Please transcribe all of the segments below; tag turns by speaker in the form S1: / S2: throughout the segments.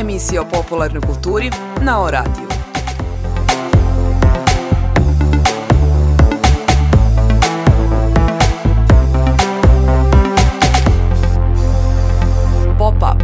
S1: emisija o popularnoj kulturi na O radiju. Pop-up.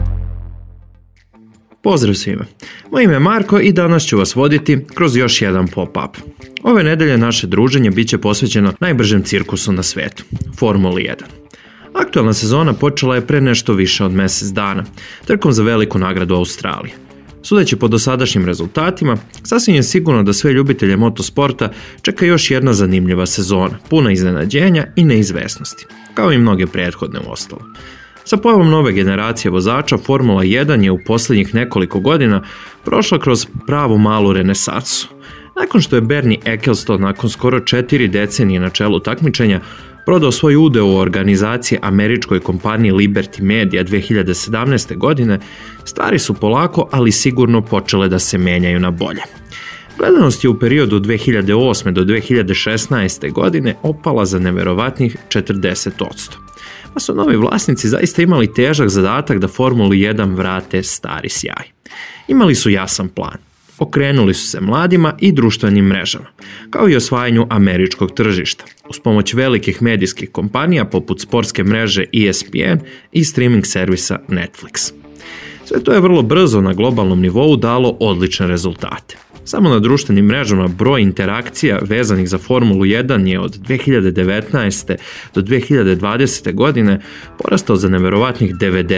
S2: Pozdrav svima, moje ime je Marko i danas ću vas voditi kroz još jedan pop-up. Ove nedelje naše druženje bit će posvećeno najbržem cirkusu na svetu, Formuli 1. Aktualna sezona počela je pre nešto više od mjesec dana, trkom za veliku nagradu Australije. Sudeći po dosadašnjim rezultatima, sasvim je sigurno da sve ljubitelje motosporta čeka još jedna zanimljiva sezona, puna iznenađenja i neizvesnosti, kao i mnoge prethodne uostalom. Sa pojavom nove generacije vozača, Formula 1 je u posljednjih nekoliko godina prošla kroz pravu malu renesansu. Nakon što je Bernie Ecclestone nakon skoro 4 decenije na čelu takmičenja prodao svoj udeo u organizaciji američkoj kompaniji Liberty Media 2017. godine, stvari su polako, ali sigurno počele da se menjaju na bolje. Gledanost je u periodu 2008. do 2016. godine opala za neverovatnih 40%. Pa su novi vlasnici zaista imali težak zadatak da Formuli 1 vrate stari sjaj. Imali su jasan plan. Okrenuli su se mladima i društvenim mrežama, kao i osvajanju američkog tržišta, uz pomoć velikih medijskih kompanija poput sportske mreže ESPN i streaming servisa Netflix. Sve to je vrlo brzo na globalnom nivou dalo odlične rezultate. Samo na društvenim mrežama broj interakcija vezanih za Formulu 1 je od 2019. do 2020. godine porastao za neverovatnih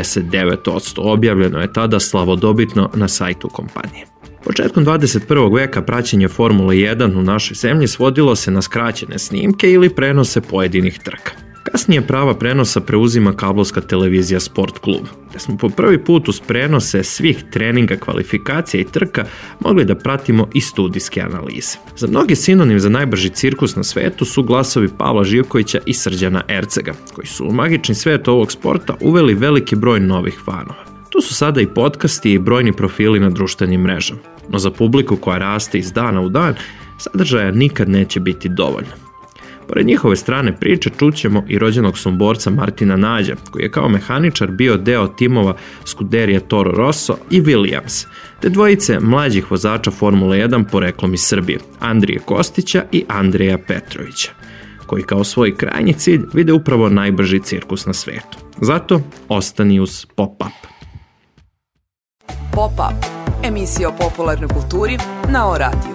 S2: 99%. Objavljeno je tada slavodobitno na sajtu kompanije. Početkom 21. veka praćenje Formule 1 u našoj zemlji svodilo se na skraćene snimke ili prenose pojedinih trka. Kasnije prava prenosa preuzima kablovska televizija Sport Klub, gdje smo po prvi put uz prenose svih treninga, kvalifikacija i trka mogli da pratimo i studijske analize. Za mnogi sinonim za najbrži cirkus na svetu su glasovi Pavla Živkovića i Srđana Ercega, koji su u magični svet ovog sporta uveli veliki broj novih fanova. Tu su sada i podcasti i brojni profili na društvenim mrežama, no za publiku koja raste iz dana u dan, sadržaja nikad neće biti dovoljno. Pored njihove strane priče čućemo i rođenog Somborca Martina Nađa, koji je kao mehaničar bio deo timova Scuderia Toro Rosso i Williams, te dvojice mlađih vozača Formule 1 poreklom iz Srbije, Andrije Kostića i Andreja Petrovića, koji kao svoj krajnji cilj vide upravo najbrži cirkus na svetu. Zato ostani uz Pop-up.
S1: Pop-up, emisija o popularnoj kulturi na O radiju.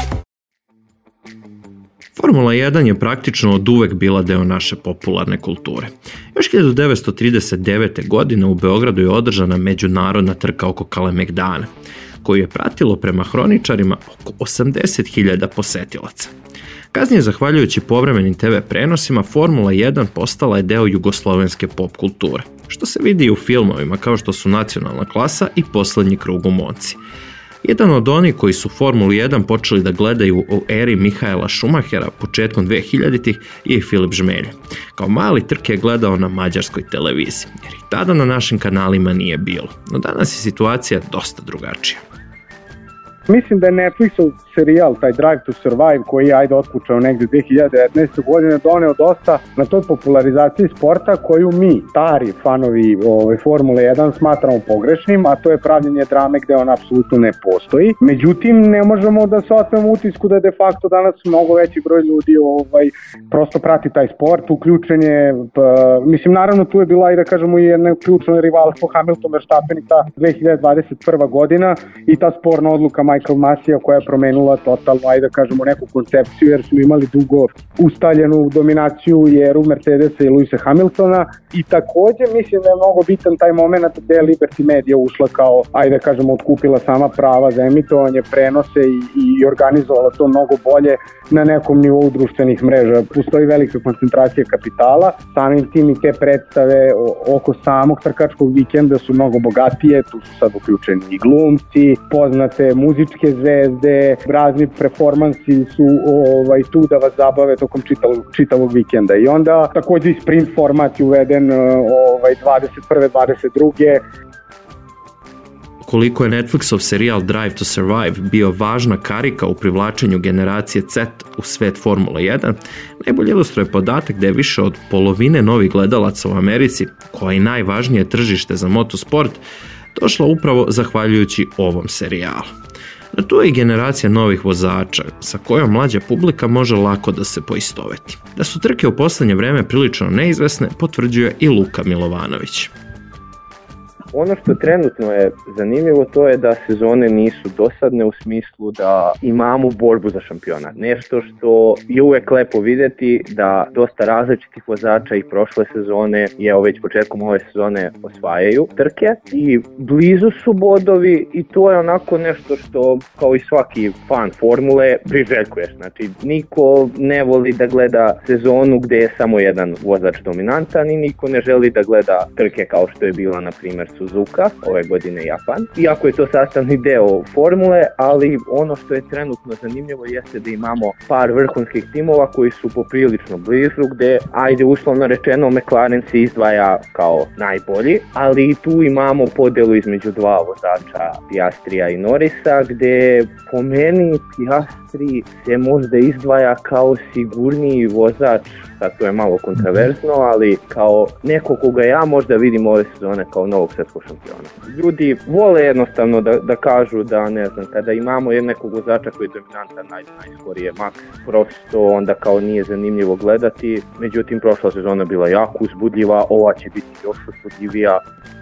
S2: Formula 1 je praktično od uvek bila deo naše popularne kulture. Još 1939. godine u Beogradu je održana međunarodna trka oko Kalemegdana, koju je pratilo prema hroničarima oko 80.000 posetilaca. Kasnije, zahvaljujući povremenim TV prenosima, Formula 1 postala je deo jugoslovenske pop kulture, što se vidi i u filmovima kao što su Nacionalna klasa i Poslednji krug u Monci. Jedan od onih koji su Formulu 1 počeli da gledaju u eri Mihaela Šumahera početkom 2000-ih je i Filip Žmelja. Kao mali trke je gledao na mađarskoj televiziji, jer ih tada na našim kanalima nije bilo. No danas je situacija dosta drugačija.
S3: Mislim da je Netflixov serijal, taj Drive to Survive, koji je otpočeo negdje 2019. godine, doneo dosta na toj popularizaciji sporta koju mi, stari fanovi Formule 1, smatramo pogrešnim, a to je pravljenje drame gde on apsolutno ne postoji. Međutim, ne možemo da se otmemo utisku da de facto danas mnogo veći broj ljudi prosto prati taj sport, uključen je, mislim, naravno tu je bila i da kažemo i jedna ključna rivalstvo Hamilton-Verstappen i ta 2021. godina i ta sporna odluka Michael Massija koja je promenila totalno, da kažemo, neku koncepciju, jer smo imali dugo ustaljenu dominaciju i eru Mercedesa i Lewisa Hamiltona i također mislim da je mnogo bitan taj moment gde je Liberty Media ušla kao, da kažemo, otkupila sama prava za emitovanje, prenose i organizovala to mnogo bolje na nekom nivou društvenih mreža. Postoji velika koncentracija kapitala, samim tim i te predstave oko samog trkačkog vikenda su mnogo bogatije, tu su sad uključeni i glumci, poznate muzičke zvezde, razni performansi su tu da vas zabave tokom čitavog vikenda. I onda također i sprint format je uveden 21. 22.
S2: Koliko je Netflixov serijal Drive to Survive bio važna karika u privlačenju generacije Z u svet Formula 1, najbolje ilustruje podatak da je više od polovine novih gledalaca u Americi, koja je najvažnije tržište za motosport, došla upravo zahvaljujući ovom serijalu. No tu je i generacija novih vozača sa kojom mlađa publika može lako da se poistoveti. Da su trke u posljednje vrijeme prilično neizvesne potvrđuje i Luka Milovanović.
S4: Ono što trenutno je zanimljivo to je da sezone nisu dosadne u smislu da imamo borbu za šampionat. Nešto što je uvijek lepo vidjeti da dosta različitih vozača i prošle sezone i evo već početkom ove sezone osvajaju trke i blizu su bodovi i to je onako nešto što kao i svaki fan formule priželjkuješ. Znači niko ne voli da gleda sezonu gdje je samo jedan vozač dominantan i niko ne želi da gleda trke kao što je bila na primjer Suzuka, ove godine Japan. Iako je to sastavni deo formule, ali ono što je trenutno zanimljivo jeste da imamo par vrhunskih timova koji su poprilično blizu, gdje, ajde uslovno rečeno, McLaren se izdvaja kao najbolji, ali tu imamo podelu između dva vozača, Piastrija i Norrisa, gdje po meni Piastri se možda izdvaja kao sigurniji vozač, sad to je malo kontroverzno, ali kao neko koga ja možda vidim ove sezone kao novog svjetskog šampiona. Ljudi vole jednostavno da kažu da, ne znam, kada imamo nekog vozača koji je dominantan, najskorije Max, prosto onda kao nije zanimljivo gledati, međutim prošla sezona bila jako uzbudljiva, ova će biti još uzbudljivija.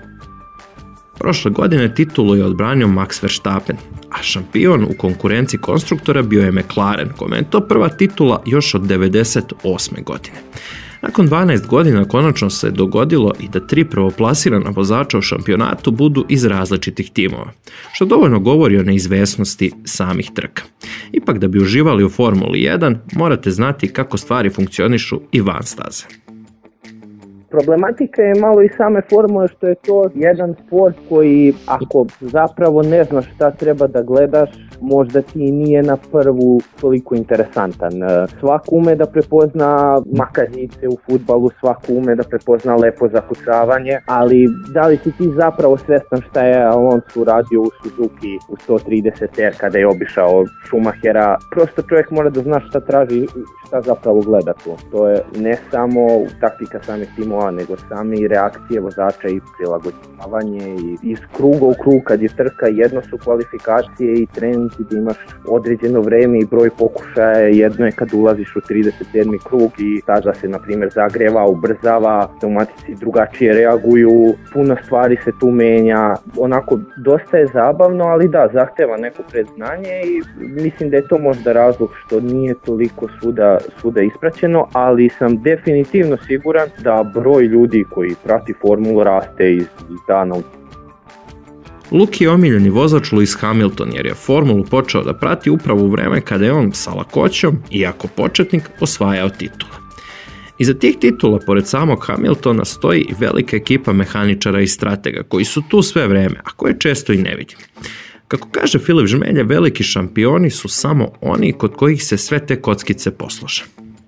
S2: Prošle godine titulu je odbranio Max Verstappen, a šampion u konkurenciji konstruktora bio je McLaren, kome je to prva titula još od 1998. godine. Nakon 12 godina konačno se dogodilo i da 3 prvoplasirana vozača u šampionatu budu iz različitih timova, što dovoljno govori o neizvesnosti samih trka. Ipak da bi uživali u Formuli 1, morate znati kako stvari funkcionišu i van staze.
S4: Problematika je malo i same formule što je to jedan sport koji ako zapravo ne znaš šta treba da gledaš, možda ti nije na prvu toliko interesantan. Svako ume da prepozna makazice u fudbalu, svako ume da prepozna lepo zakucavanje, ali da li si ti zapravo svestan šta je Alonso uradio u Suzuki u 130R kada je obišao Schumachera? Prosto čovjek mora da zna šta traži, šta zapravo gleda tu. To je ne samo taktika samih timova, nego same reakcije vozača i prilagođavanje i iz kruga u krug kad je trka, jedno su kvalifikacije i treninzi gdje imaš određeno vreme i broj pokušaja, jedno je kad ulaziš u 37. krug i tada se na primjer zagreva, ubrzava, automatici drugačije reaguju, puno stvari se tu menja, onako dosta je zabavno, ali da, zahteva neko predznanje i mislim da je to možda razlog što nije toliko svuda ispraćeno, ali sam definitivno siguran da broj ljudi koji prati formulu raste iz dana u.
S2: Luki je omiljeni vozač Lewis Hamilton jer je formulu počeo da prati upravo u vreme kada je on sa lakoćom, iako početnik, osvajao titule. Iza tih titula, pored samog Hamiltona, stoji i velika ekipa mehaničara i stratega koji su tu sve vreme, a koje često i ne vidim. Kako kaže Filip Žmelje, veliki šampioni su samo oni kod kojih se sve te kockice poslože.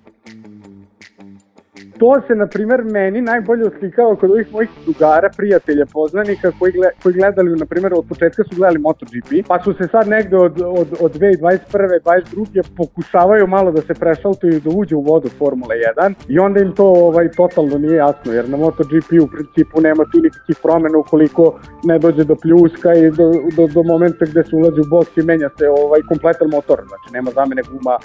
S3: To se, na primjer, meni najbolje oslikao kod ovih mojih drugara, prijatelja, poznanika koji gledali, na primjer, od početka su gledali MotoGP, pa su se sad negde od 2021. 2022. pokušavaju malo da se prešaltuju da uđe u vodu Formule 1 i onda im to totalno nije jasno, jer na MotoGP u principu nema tu nikakvih promjena ukoliko ne dođe do pljuska i do momenta gde se ulazi u boks i menja se kompletan motor, znači nema zamene guma,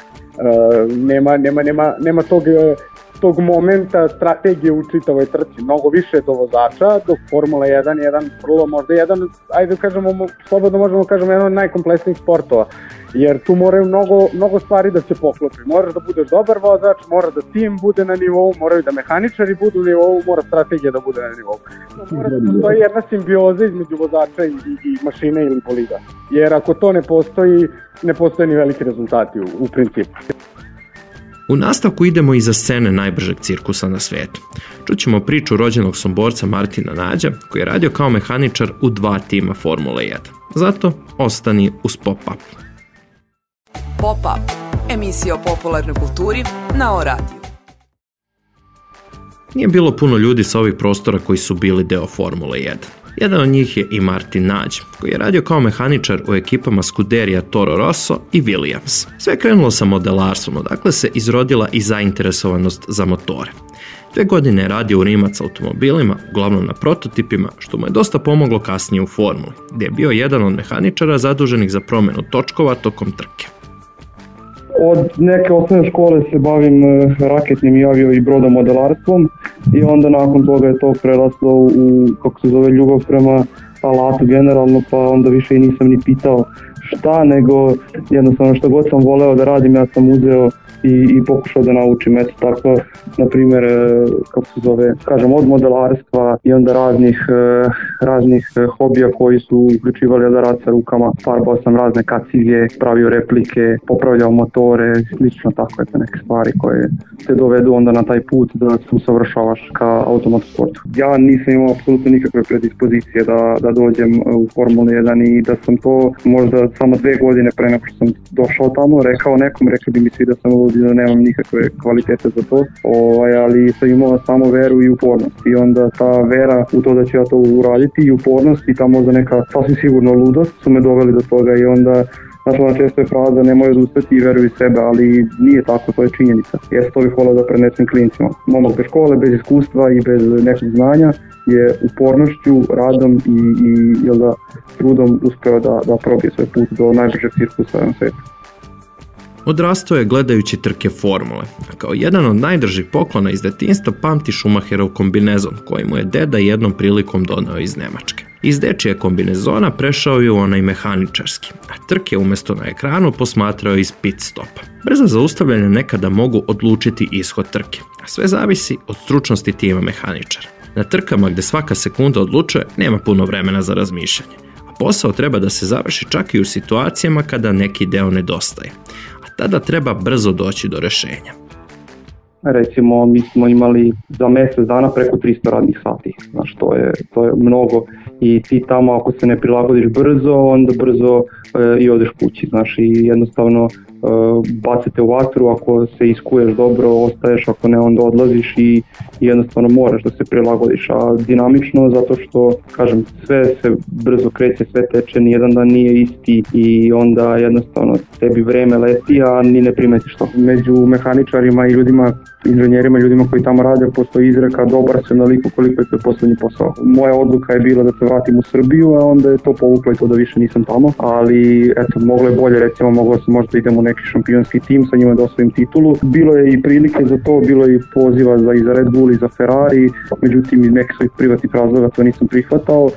S3: nema tog momenta strategije u čitavoj trci, mnogo više do vozača, dok Formula 1 je možda jedan, ajde kažemo, slobodno možemo kažemo, jedan od najkompleksnijih sportova, jer tu moraju mnogo stvari da se poklopi. Moraš da budeš dobar vozač, mora da tim bude na nivou, moraju da mehaničari budu na nivou, mora strategija da bude na nivou. Mora da postoji jedna simbioza između vozača i mašine ili bolida, jer ako to ne postoje ni veliki rezultati u principu.
S2: U nastavku idemo iza scene najbržeg cirkusa na svijetu. Čućemo priču rođenog Somborca Martina Nađa, koji je radio kao mehaničar u 2 tima Formule 1. Zato ostani uz Pop-Up.
S1: Pop-Up, emisija o popularnoj kulturi na O-radiju.
S2: Nije bilo puno ljudi sa ovih prostora koji su bili deo Formule 1. Jedan od njih je i Martin Nađ, koji je radio kao mehaničar u ekipama Scuderia Toro Rosso i Williams. Sve je krenulo sa modelarstvom, odakle se izrodila i zainteresovanost za motore. 2 godine je radio u Rimac automobilima, uglavnom na prototipima, što mu je dosta pomoglo kasnije u formuli, gdje je bio jedan od mehaničara zaduženih za promjenu točkova tokom trke.
S5: Od neke osnovne škole se bavim raketnim i avio i brodomodelarstvom i onda nakon toga je to preraslo u, ljubav prema alatu generalno, pa onda više i nisam ni pitao šta, nego jednostavno što god sam voleo da radim, ja sam uzeo i pokušao da naučim. Eto tako, na primjer, od modelarstva i onda raznih hobija koji su uključivali da rad sa rukama. Farbao sam razne kacige, pravio replike, popravljao motore, slično tako, eto neke stvari koje te dovedu onda na taj put da se usavršavaš ka automotosportu. Ja nisam imao apsolutno nikakve predispozicije da dođem u Formulu 1 i da sam to možda samo 2 godine pre nego što sam došao tamo rekao nekom, rekli bi mi svi da sam da nemam nikakve kvalitete za to, ali sam imao samo veru i upornost i onda ta vera u to da ću ja to uraditi i upornost i ta možda neka sasvim sigurno ludost su me doveli do toga i onda ona često je fraza nemoj odustati i veruj sebe, ali nije tako, to je činjenica. Ja to bih volio da prenesem klincima. Momak bez škole, bez iskustva i bez nekog znanja je upornošću, radom i trudom uspeo da probije svoj put do najbržeg cirkusa na svijetu.
S2: Odrastao je gledajući trke formule, a kao jedan od najdržih poklona iz detinjstva pamti Schumacherov kombinezon, koji mu je deda jednom prilikom doneo iz Njemačke. Iz dečije kombinezona prešao je u onaj mehaničarski, a trke umjesto na ekranu posmatrao iz pit stopa. Brza zaustavljanja nekada mogu odlučiti ishod trke, a sve zavisi od stručnosti tima mehaničara. Na trkama gdje svaka sekunda odlučuje, nema puno vremena za razmišljanje, a posao treba da se završi čak i u situacijama kada neki deo nedostaje. Tada treba brzo doći do rješenja.
S5: Recimo, mi smo imali za mjesec dana preko 300 radnih sati. Znači, to je mnogo i ti tamo ako se ne prilagodiš brzo, onda brzo i odeš kući. Znači, jednostavno bacite u vatru, ako se iskuješ dobro, ostaješ, ako ne, onda odlaziš i jednostavno moraš da se prilagodiš. A dinamično, zato što, kažem, sve se brzo kreće, sve teče, nijedan dan nije isti i onda jednostavno tebi vreme leti, a ni ne primetiš to. Među mehaničarima i ljudima, inženjerima, ljudima koji tamo rade, postoji izreka dobar sam naliko koliko je to posljednji posao. Moja odluka je bila da se vratim u Srbiju, a onda je to povuklo i to da više nisam tamo, ali eto, moglo je bolje, recimo moglo se možda idem u neki šampionski tim, sa njima da osvojim titulu. Bilo je i prilike za to, bilo je i poziva i za Red Bull i za Ferrari, međutim iz nekih svojih privatnih razloga to nisam prihvatao.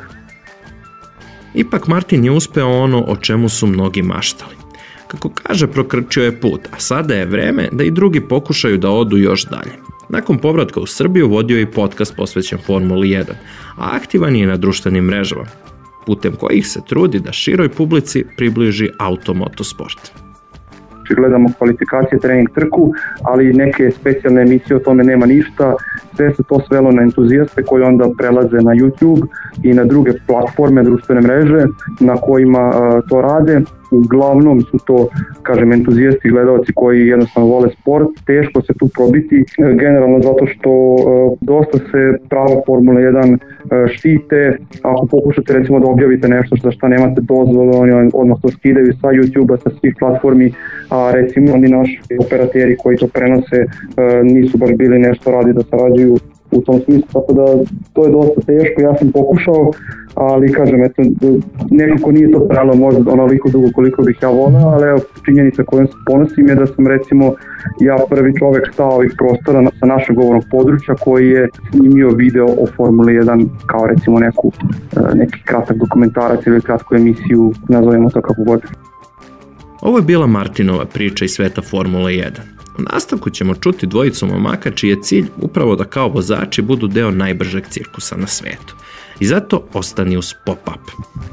S2: Ipak Martin je uspeo ono o čemu su mnogi maštali. Kako kaže, prokrčio je put, a sada je vreme da i drugi pokušaju da odu još dalje. Nakon povratka u Srbiju vodio je i podcast posvećen Formuli 1, a aktivan je na društvenim mrežama, putem kojih se trudi da široj publici približi automotosport.
S5: Gledamo kvalifikacije, trening, trku, ali neke specijalne emisije o tome nema ništa. Sve se to svelo na entuzijaste koji onda prelaze na YouTube i na druge platforme, društvene mreže na kojima to rade. Uglavnom su to, kažem, entuzijasti, gledalci koji jednostavno vole sport, teško se tu probiti, generalno zato što dosta se prava Formula 1 štite. Ako pokušate recimo da objavite nešto za šta nemate dozvolu, oni odmah to skidaju sa YouTube-a, sa svih platformi, a recimo oni naši operateri koji to prenose nisu baš bili nešto radi da sarađuju u tom smislu, tako da to je dosta teško, ja sam pokušao, ali kažem, eto, nekako nije to trajalo možda onoliko dugo koliko bih ja voleo, ali evo, činjenica kojom se ponosim je da sam recimo ja prvi čovjek stao ovih prostora sa našeg govornog područja koji je snimio video o Formuli 1 kao recimo neki kratak dokumentarac ili kratku emisiju, nazovimo to kako god.
S2: Ovo je bila Martinova priča iz sveta Formule 1. U nastavku ćemo čuti dvojicu momaka čiji je cilj upravo da kao vozači budu deo najbržeg cirkusa na svetu. I zato ostani uz Pop-Up.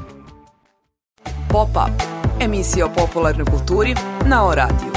S1: Pop-Up, emisija o popularnoj kulturi na O-radiju.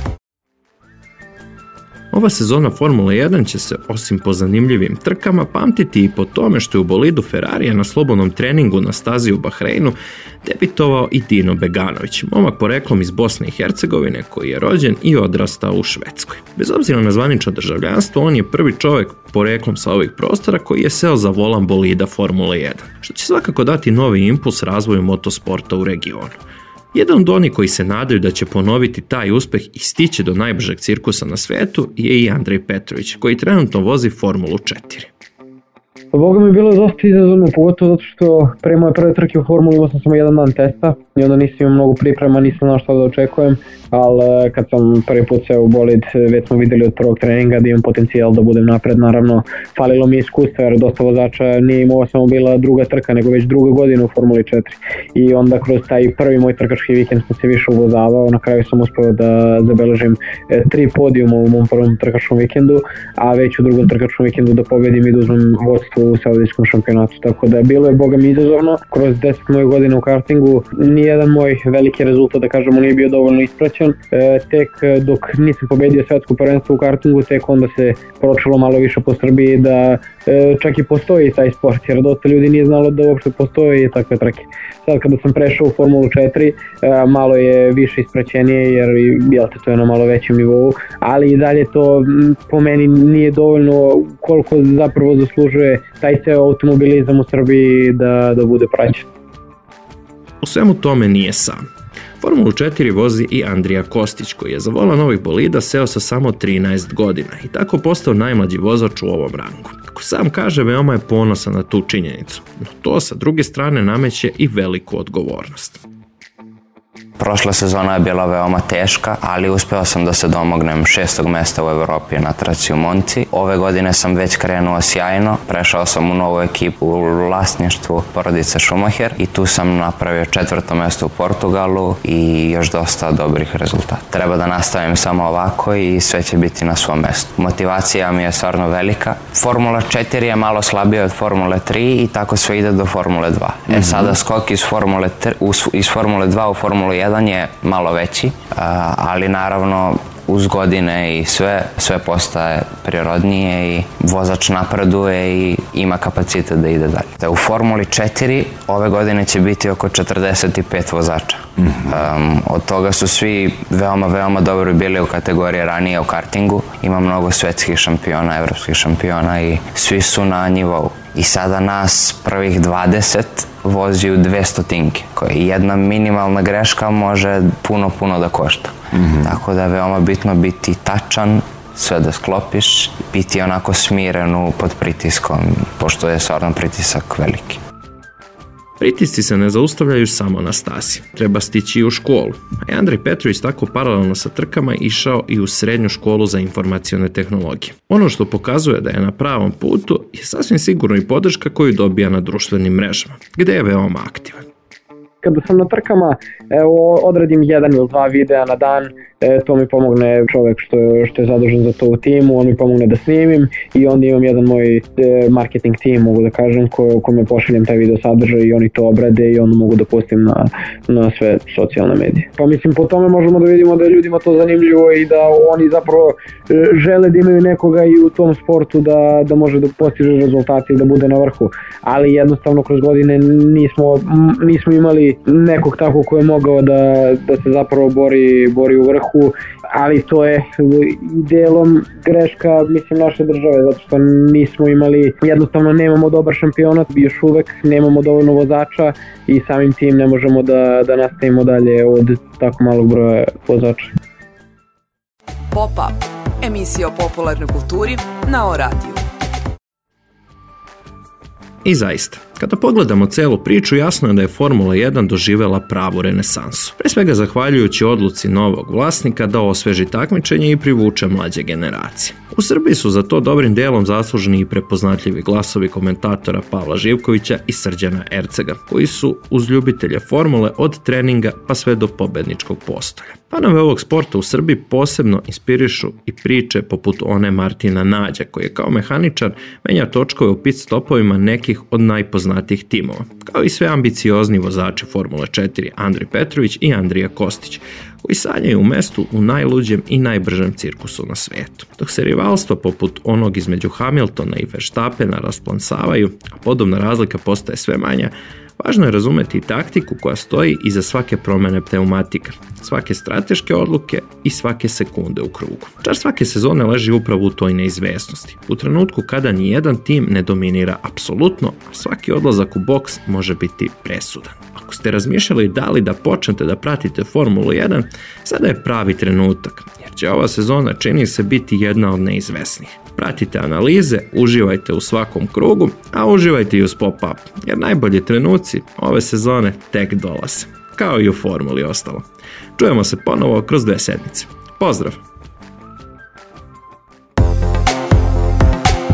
S2: Ova sezona Formule 1 će se, osim po zanimljivim trkama, pamtiti i po tome što je u bolidu Ferrarija na slobodnom treningu na stazi u Bahreinu debitovao i Dino Beganović, momak poreklom iz Bosne i Hercegovine koji je rođen i odrastao u Švedskoj. Bez obzira na zvanično državljanstvo, on je prvi čovjek poreklom sa ovih prostora koji je seo za volan bolida Formule 1, što će svakako dati novi impuls razvoju motosporta u regionu. Jedan od onih koji se nadaju da će ponoviti taj uspeh i stići do najbržeg cirkusa na svetu je i Andrej Petrović, koji trenutno vozi Formulu 4.
S5: Boga mi je bilo dosta izazovno, pogotovo zato što pre moje prve trke u Formuli imao sam samo jedan dan testa i onda nisam imao mnogo priprema, nisam znao šta da očekujem, ali kad sam prvi put seo u bolid, već smo videli od prvog treninga da imam potencijal da budem napred. Naravno, falilo mi iskustva jer dosta vozača nije imao samo bila druga trka, nego već druga godina u Formuli 4. I onda kroz taj prvi moj trkački vikend sam se više uvozavao, na kraju sam uspeo da zabeležim 3 podijuma u mom prvom trkačkom vikendu, a već u drugom trkačkom vikendu da pobedim i da uzmem vodstvo u saudijskom šampionatu. Tako da bilo je boga mi izazovno. Kroz 10 mojih godina u kartingu nijedan moj veliki rezultat, da kažemo, nije bio dovoljno ispraćen. Tek dok nisam pobedio svetsko prvenstvo u kartingu, tek onda se pročulo malo više po Srbiji da čak i postoji taj sport, jer dosta ljudi nije znalo da uopšte postoji takve trke. Sad kada sam prešao u Formulu 4, malo je više ispraćenije jer to je na malo većem nivou, ali i dalje to po meni nije dovoljno koliko zapravo zaslužuje taj ceo automobilizam u Srbiji da bude praćen.
S2: U svemu tome nije sam. Formulu 4 vozi i Andrija Kostić, koji je za volan novih bolida seo sa samo 13 godina i tako postao najmlađi vozač u ovom rangu. Kako sam kaže, veoma je ponosan na tu činjenicu, no to sa druge strane nameće i veliku odgovornost.
S6: Prošla sezona je bila veoma teška, ali uspeo sam da se domognem 6. mesta u Evropi na traci u Monci. Ove godine sam već krenuo sjajno, prešao sam u novu ekipu u vlasništvu porodice Schumacher i tu sam napravio 4. mesto u Portugalu i još dosta dobrih rezultata. Treba da nastavim samo ovako i sve će biti na svom mestu. Motivacija mi je stvarno velika. Formula 4 je malo slabija od Formule 3 i tako sve ide do Formule 2. Sada skok iz Formule 2 u Formulu 1 je malo veći, ali naravno uz godine i sve postaje prirodnije i vozač napreduje i ima kapacitet da ide dalje. U Formuli 4 ove godine će biti oko 45 vozača. Od toga su svi veoma dobro bili u kategoriji ranije u kartingu. Ima mnogo svetskih šampiona, evropskih šampiona i svi su na nivou. I sada nas prvih 20 vozi u 200-tinke, koji jedna minimalna greška može puno da košta. Tako da je veoma bitno biti tačan, sve da sklopiš, biti onako smiren pod pritiskom, pošto je stvarno pritisak veliki.
S2: Pritisci se ne zaustavljaju samo na stazi, treba stići i u školu. A Andrej Petrović tako paralelno sa trkama išao i u srednju školu za informacione tehnologije. Ono što pokazuje da je na pravom putu je sasvim sigurno i podrška koju dobija na društvenim mrežama, gde je veoma aktivan.
S5: Kada sam na trkama, odradim 1 ili 2 videa na dan, to mi pomogne čovjek što je zadužen za to u timu, on mi pomogne da snimim i onda imam jedan moj marketing tim, mogu da kažem, kome pošaljem taj video sadržaj i oni to obrade i onda mogu da pustim na sve socijalne medije. Pa mislim, po tome možemo da vidimo da je ljudima to zanimljivo i da oni zapravo žele da imaju nekoga i u tom sportu da može da postiže rezultate i da bude na vrhu, ali jednostavno kroz godine nismo imali nekog takvog ko je mogao da se zapravo bori u vrhu, ali to je delom greška, mislim, naše države, zato što nismo imali, jednostavno nemamo dobar šampionat, još uvek nemamo dovoljno vozača i samim tim ne možemo da nastavimo dalje od tako malog broja vozača.
S1: Pop-up, emisija o popularnoj kulturi na O-radiju.
S2: I zaista, kada pogledamo celu priču, jasno je da je Formula 1 doživela pravu renesansu. Pre svega zahvaljujući odluci novog vlasnika da osveži takmičenje i privuče mlađe generacije. U Srbiji su za to dobrim delom zasluženi i prepoznatljivi glasovi komentatora Pavla Živkovića i Srđana Ercega, koji su uz ljubitelje formule od treninga pa sve do pobedničkog postolja. Fanove ovog sporta u Srbiji posebno inspirišu i priče poput one Martina Nađa, koji je kao mehaničar menja točkove u pit stopovima nekih od najpoznatijih timova, kao i sve ambiciozni vozači Formule 4 Andrej Petrović i Andrija Kostić, koji sanjaju u mestu u najluđem i najbržem cirkusu na svetu. Dok se rivalstva poput onog između Hamiltona i Verstappena rasplansavaju, a podobna razlika postaje sve manja, važno je razumeti i taktiku koja stoji iza svake promene pneumatika, svake strateške odluke i svake sekunde u krugu. Čar svake sezone leži upravo u toj neizvesnosti, u trenutku kada ni jedan tim ne dominira apsolutno, a svaki odlazak u boks može biti presudan. Ako ste razmišljali da li da počnete da pratite Formulu 1, sada je pravi trenutak, jer će ova sezona čini se biti jedna od neizvesnih. Pratite analize, uživajte u svakom krugu, a uživajte i uz pop-up, jer najbolji trenuci ove sezone tek dolaze, kao i u Formuli ostalo. Čujemo se ponovo kroz 2 sedmice. Pozdrav!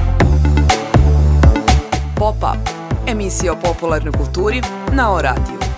S1: Pop-up, emisija o popularnoj kulturi na O radiju.